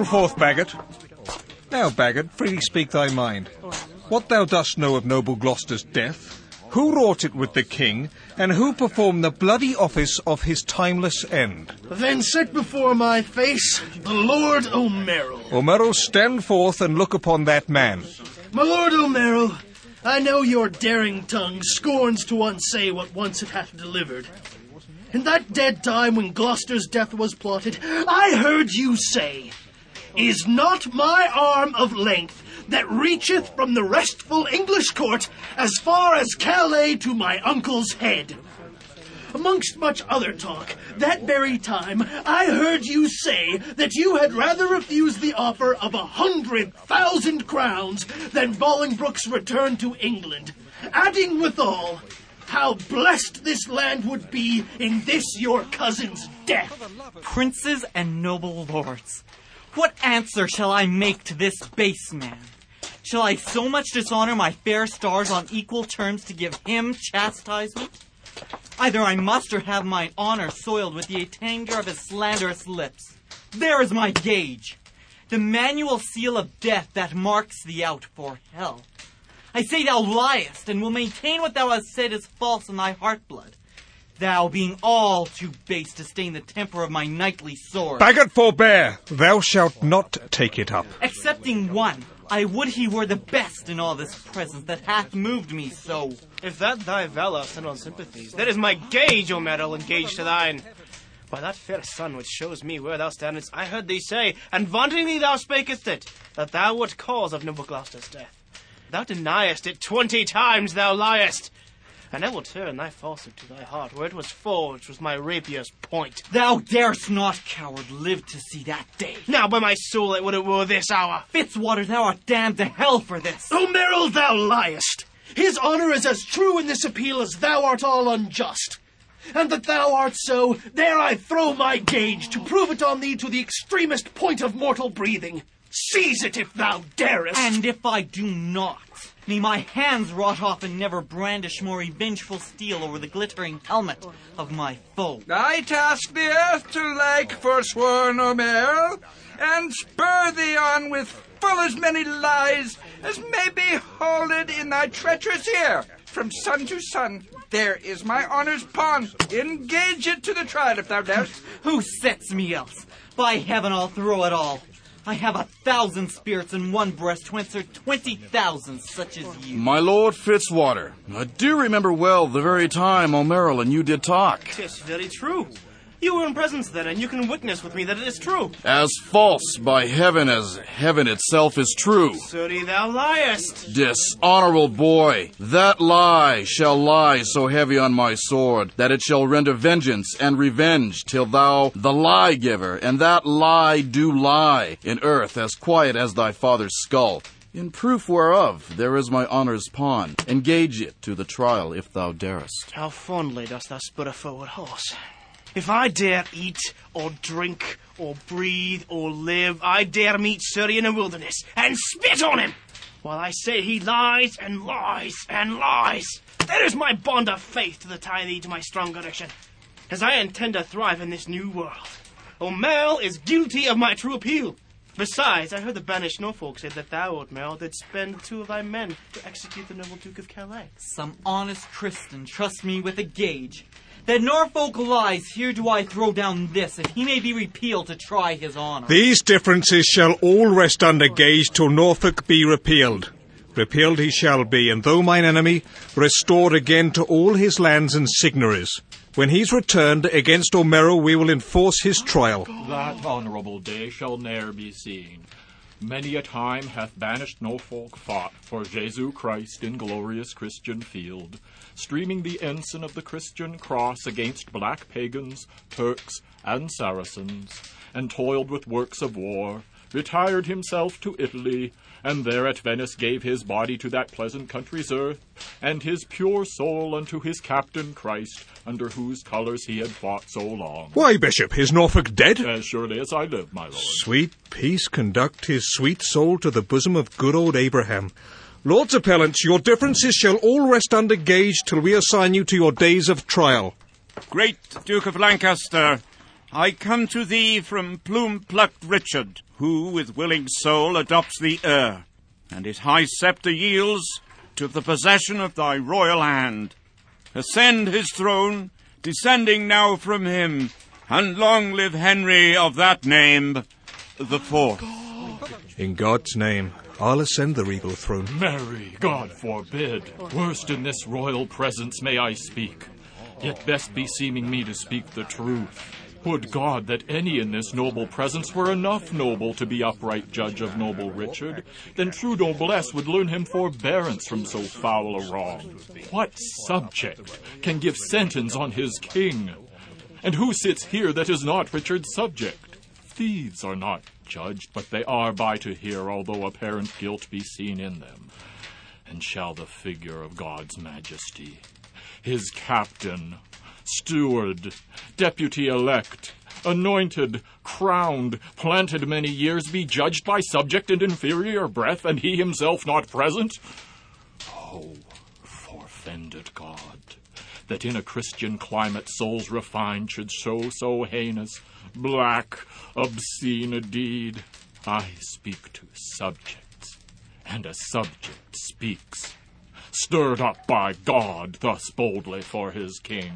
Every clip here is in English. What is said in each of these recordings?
forth, Bagot. Now, Bagot, freely speak thy mind. What thou dost know of noble Gloucester's death, who wrought it with the king, and who performed the bloody office of his timeless end? Then set before my face the Lord O'Merrill. O'Merrill, stand forth and look upon that man. My Lord O'Merrill, I know your daring tongue scorns to unsay what once it hath delivered. In that dead time when Gloucester's death was plotted, I heard you say, "Is not my arm of length that reacheth from the restful English court as far as Calais to my uncle's head." Amongst much other talk, that very time I heard you say that you had rather refuse the offer of 100,000 crowns than Bolingbroke's return to England, adding withal, how blessed this land would be in this your cousin's death. Princes and noble lords, what answer shall I make to this base man? Shall I so much dishonor my fair stars on equal terms to give him chastisement? Either I must or have mine honor soiled with the attainder of his slanderous lips. There is my gage, the manual seal of death that marks thee out for hell. I say thou liest, and will maintain what thou hast said is false in thy heart-blood, thou being all too base to stain the temper of my knightly sword. Bagot, forbear! Thou shalt not take it up. Excepting one, I would he were the best in all this presence that hath moved me so. If that thy valour send on sympathies, that is my gage, O'Merrill, engaged to thine. By that fair sun which shows me where thou standest, I heard thee say, and vaunting thee thou spakest it, that thou wert cause of noble Gloucester's death. Thou deniest it 20 times, thou liest. And I will turn thy falsehood to thy heart, where it was forged was my rapier's point. Thou darest not, coward, live to see that day. Now, by my soul, it would it were this hour. Fitzwater, thou art damned to hell for this. O'Merrill, thou liest. His honour is as true in this appeal as thou art all unjust. And that thou art so, there I throw my gage to prove it on thee to the extremest point of mortal breathing. Seize it if thou darest. And if I do not, may my hands rot off and never brandish more revengeful steel over the glittering helmet of my foe. I task the earth to like forsworn O'Merrill, and spur thee on with full as many lies as may be holded in thy treacherous ear. From sun to sun, there is my honour's pawn. Engage it to the trial if thou darest. Who sets me else? By heaven, I'll throw it all. I have 1,000 spirits in one breast to answer 20,000 such as you. My Lord Fitzwater, I do remember well the very time O'Merrill and you did talk. 'Tis very true. You were in presence then, and you can witness with me that it is true. As false by heaven as heaven itself is true. Sirrah, thou liest. Dishonorable boy, that lie shall lie so heavy on my sword that it shall render vengeance and revenge till thou, the lie giver, and that lie do lie in earth as quiet as thy father's skull. In proof whereof there is my honour's pawn. Engage it to the trial if thou darest. How fondly dost thou spur a forward horse. If I dare eat, or drink, or breathe, or live, I dare meet Surrey in a wilderness, and spit on him, while I say he lies, and lies, and lies. There is my bond of faith to tie thee to my strong direction, as I intend to thrive in this new world. O'Merrill is guilty of my true appeal. Besides, I heard the banished Norfolk say that thou, O'Merrill, did spend 2 of thy men to execute the noble Duke of Calais. Some honest Christian trust me with a gage. That Norfolk lies, here do I throw down this, if he may be repealed to try his honour. These differences shall all rest under gage till Norfolk be repealed. Repealed he shall be, and though mine enemy, restored again to all his lands and signories. When he's returned, against O'Merrill we will enforce his trial. That honourable day shall ne'er be seen. Many a time hath banished Norfolk fought for Jesu Christ in glorious Christian field, streaming the ensign of the Christian cross against black pagans, Turks, and Saracens, and toiled with works of war, retired himself to Italy, and there at Venice gave his body to that pleasant country's earth, and his pure soul unto his captain Christ, under whose colours he had fought so long. Why, Bishop, is Norfolk dead? As surely as I live, my lord. Sweet peace conduct his sweet soul to the bosom of good old Abraham. Lords appellants, your differences shall all rest under gage till we assign you to your days of trial. Great Duke of Lancaster, I come to thee from plume-plucked Richard, who with willing soul adopts the heir, and his high sceptre yields to the possession of thy royal hand. Ascend his throne, descending now from him, and long live Henry of that name, the fourth. In God's name, I'll ascend the regal throne. Mary, God forbid. Worst in this royal presence may I speak, yet best beseeming me to speak the truth. Would God that any in this noble presence were enough noble to be upright judge of noble Richard, then true noblesse would learn him forbearance from so foul a wrong. What subject can give sentence on his king? And who sits here that is not Richard's subject? Thieves are not judged, but they are by to hear, although apparent guilt be seen in them. And shall the figure of God's majesty, his captain, steward, deputy-elect, anointed, crowned, planted many years, be judged by subject and inferior breath, and he himself not present? Oh, forfended God, that in a Christian climate souls refined should show so heinous, black, obscene a deed. I speak to subjects, and a subject speaks, stirred up by God thus boldly for his king.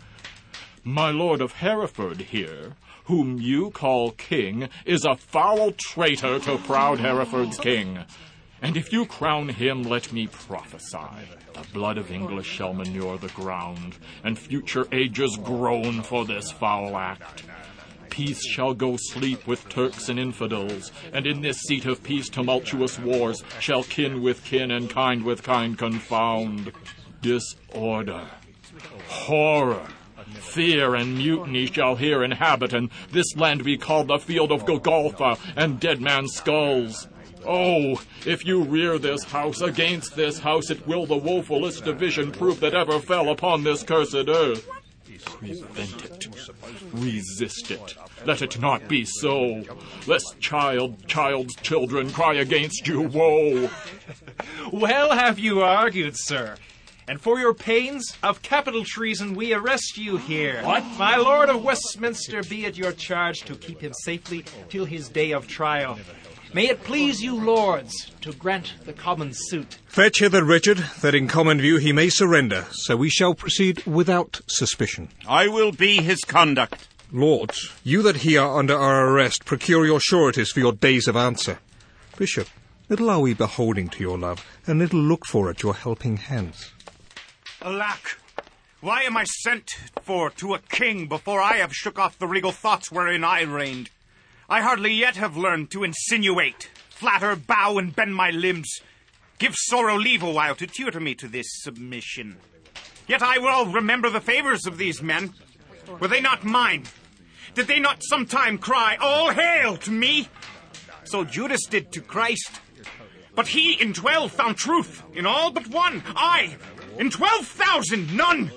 My lord of Hereford here, whom you call king, is a foul traitor to proud Hereford's king. And if you crown him, let me prophesy, the blood of English shall manure the ground, and future ages groan for this foul act. Peace shall go sleep with Turks and infidels, and in this seat of peace tumultuous wars shall kin with kin and kind with kind confound. Disorder, horror, fear and mutiny shall here inhabit, and this land be called the field of Golgotha and dead man's skulls. Oh, if you rear this house against this house, it will the woefulest division prove that ever fell upon this cursed earth. Prevent it. Resist it. Let it not be so, lest child's children cry against you woe. Well have you argued, sir. And for your pains of capital treason, we arrest you here. What? My Lord of Westminster be at your charge to keep him safely till his day of trial. May it please you, lords, to grant the common suit. Fetch hither Richard, that in common view he may surrender, so we shall proceed without suspicion. I will be his conduct. Lords, you that here under our arrest, procure your sureties for your days of answer. Bishop, little are we beholding to your love, and little look for at your helping hands. Alack, why am I sent for to a king before I have shook off the regal thoughts wherein I reigned? I hardly yet have learned to insinuate, flatter, bow, and bend my limbs. Give sorrow leave a while to tutor me to this submission. Yet I will remember the favors of these men. Were they not mine? Did they not sometime cry, "All hail" to me? So Judas did to Christ. But he in 12 found truth in all but one. I, in 12,000, none.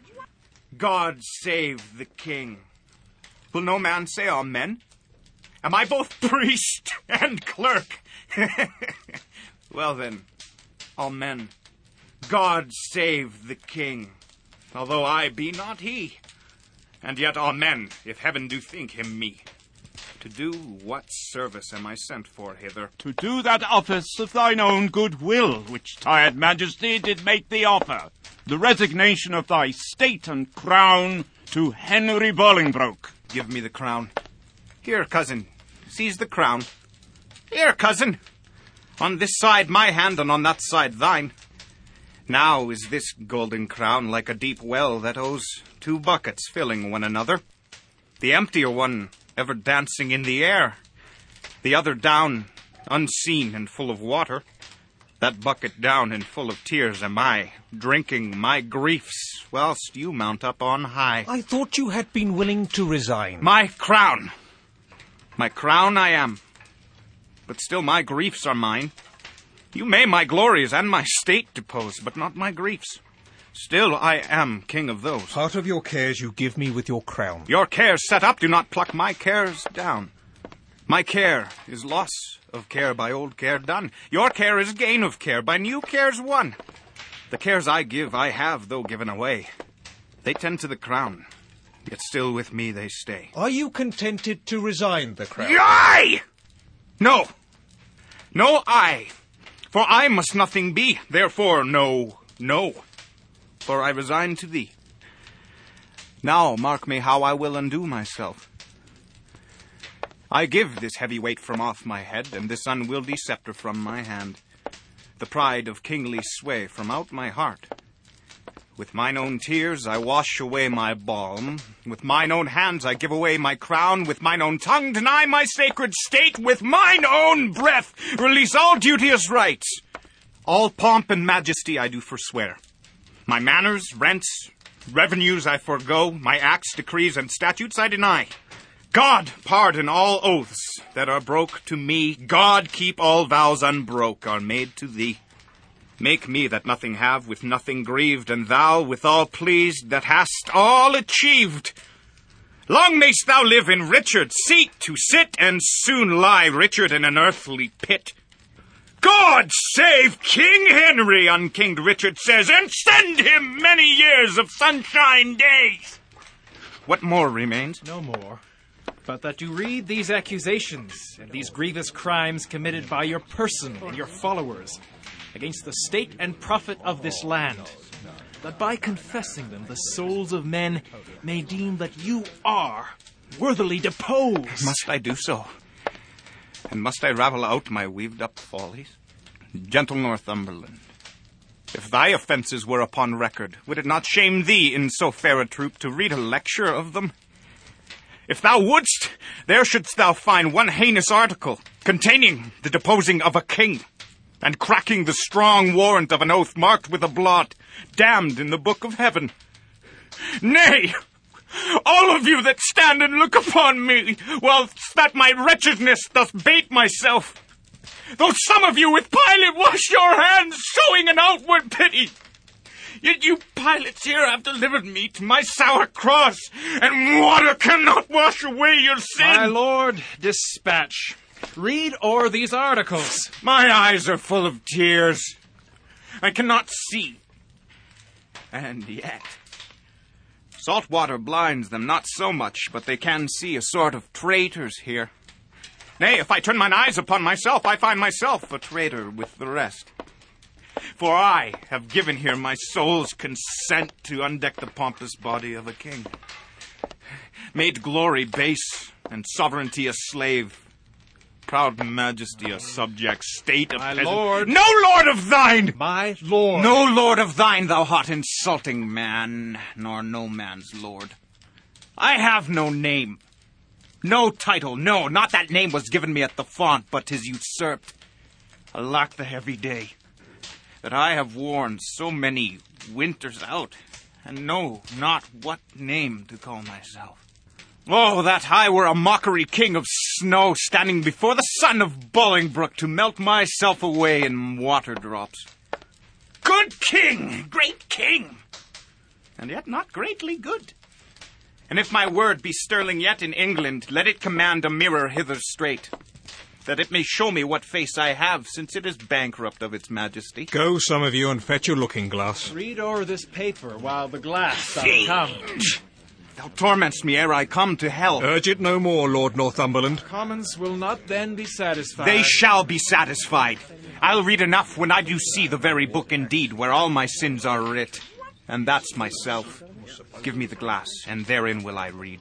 God save the king. Will no man say amen? Am I both priest and clerk? Well then, amen. God save the king, although I be not he. And yet amen, if heaven do think him me. To do what service am I sent for hither? To do that office of thine own good will, which tired majesty did make thee offer. The resignation of thy state and crown to Henry Bolingbroke. Give me the crown. Here, cousin, seize the crown. Here, cousin. On this side my hand, and on that side thine. Now is this golden crown like a deep well that owes 2 buckets filling one another. The emptier one ever dancing in the air, the other down, unseen and full of water. That bucket down and full of tears am I, drinking my griefs, whilst you mount up on high. I thought you had been willing to resign. My crown I am, but still my griefs are mine. You may my glories and my state depose, but not my griefs. Still I am king of those. Part of your cares you give me with your crown. Your cares set up do not pluck my cares down. My care is loss of care by old care done. Your care is gain of care by new cares won. The cares I give I have, though given away. They tend to the crown. yet still with me they stay. Are you contented to resign the crown? Aye! No. No, I. For I must nothing be. Therefore, no, no. For I resign to thee. Now mark me how I will undo myself. I give this heavy weight from off my head, and this unwieldy scepter from my hand, the pride of kingly sway from out my heart. With mine own tears I wash away my balm, with mine own hands I give away my crown, with mine own tongue deny my sacred state, with mine own breath release all duteous rights. All pomp and majesty I do forswear. My manners, rents, revenues I forego, my acts, decrees, and statutes I deny. God pardon all oaths that are broke to me. God keep all vows unbroke are made to thee. Make me that nothing have, with nothing grieved, and thou withal pleased that hast all achieved. Long mayst thou live in Richard's seat to sit, and soon lie, Richard, in an earthly pit. God save King Henry, unkinged Richard says, and send him many years of sunshine days. What more remains? No more. But that you read these accusations and these grievous crimes committed by your person and your followers against the state and profit of this land, that by confessing them the souls of men may deem that you are worthily deposed. Must I do so? And must I ravel out my weaved-up follies? Gentle Northumberland, if thy offences were upon record, would it not shame thee in so fair a troop to read a lecture of them? If thou wouldst, there shouldst thou find one heinous article, containing the deposing of a king, and cracking the strong warrant of an oath marked with a blot, damned in the book of heaven. Nay, all of you that stand and look upon me, whilst that my wretchedness doth bait myself, though some of you with Pilate wash your hands, showing an outward pity, yet you Pilates here have delivered me to my sour cross, and water cannot wash away your sin. My lord, dispatch. Read o'er these articles. My eyes are full of tears. I cannot see. And yet, salt water blinds them not so much, but they can see a sort of traitors here. Nay, if I turn mine eyes upon myself, I find myself a traitor with the rest. For I have given here my soul's consent to undeck the pompous body of a king, made glory base and sovereignty a slave, proud majesty a subject, state a peasant. Lord. No lord of thine! My lord. No lord of thine, thou hot insulting man, nor no man's lord. I have no name, no title, no, not that name was given me at the font, but 'tis usurped. Alack the heavy day, that I have worn so many winters out, and know not what name to call myself. Oh, that I were a mockery king of snow, standing before the sun of Bolingbroke to melt myself away in water drops. Good king, great king, and yet not greatly good. And if my word be sterling yet in England, let it command a mirror hither straight, that it may show me what face I have, since it is bankrupt of its majesty. Go, some of you, and fetch your looking-glass. Read o'er this paper while the glass doth come. Thou torment'st me ere I come to hell. Urge it no more, Lord Northumberland. Commons will not then be satisfied. They shall be satisfied. I'll read enough when I do see the very book indeed, where all my sins are writ. And that's myself. Give me the glass, and therein will I read.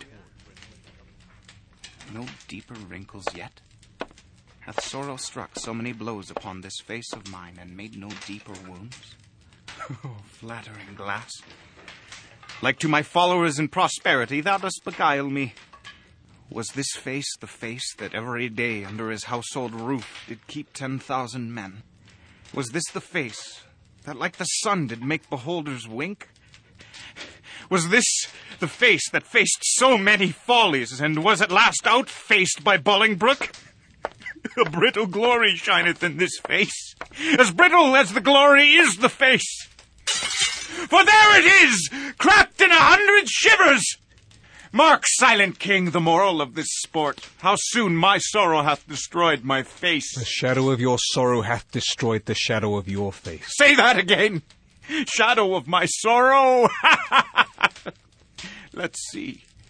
No deeper wrinkles yet? Hath sorrow struck so many blows upon this face of mine, and made no deeper wounds? Oh, flattering glass! Like to my followers in prosperity, thou dost beguile me. Was this face the face that every day under his household roof did keep 10,000 men? Was this the face that like the sun did make beholders wink? Was this the face that faced so many follies, and was at last outfaced by Bolingbroke? A brittle glory shineth in this face, as brittle as the glory is the face. For there it is, cracked in 100 shivers. Mark, silent king, the moral of this sport, how soon my sorrow hath destroyed my face. The shadow of your sorrow hath destroyed the shadow of your face. Say that again. Shadow of my sorrow. Let's see.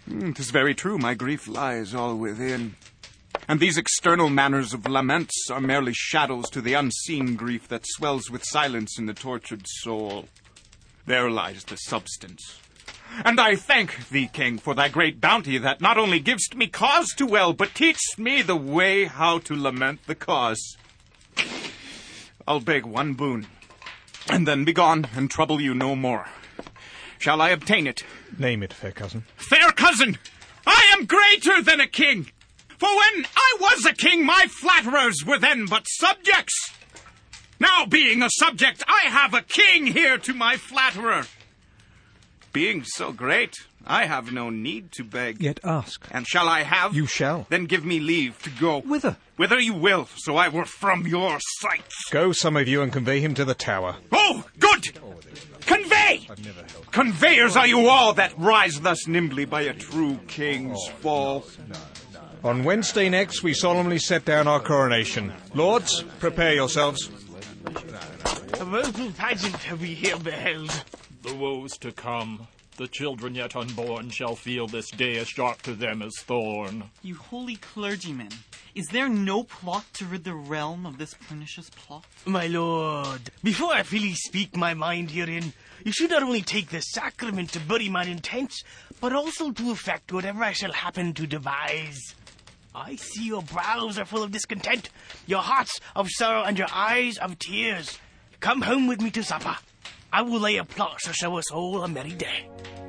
'Tis very true, my grief lies all within. And these external manners of laments are merely shadows to the unseen grief that swells with silence in the tortured soul. There lies the substance. And I thank thee, King, for thy great bounty that not only givest me cause to wail, but teachst me the way how to lament the cause. I'll beg one boon, and then be gone and trouble you no more. Shall I obtain it? Name it, fair cousin. Fair cousin, I am greater than a king. For when I was a king, my flatterers were then but subjects. Now, being a subject, I have a king here to my flatterer. Being so great, I have no need to beg. Yet ask. And shall I have? You shall. Then give me leave to go. Whither? Whither you will, so I were from your sight. Go, some of you, and convey him to the tower. Oh, good! Convey! Conveyors are you all that rise thus nimbly by a true king's fall. On Wednesday next, we solemnly set down our coronation. Lords, prepare yourselves. A woeful pageant have we here beheld. The woes to come, the children yet unborn shall feel this day as sharp to them as thorn. You holy clergymen, is there no plot to rid the realm of this pernicious plot? My lord, before I freely speak my mind herein, you should not only take the sacrament to bury mine intents, but also to effect whatever I shall happen to devise. I see your brows are full of discontent, your hearts of sorrow, and your eyes of tears. Come home with me to supper. I will lay a plot to show us all a merry day.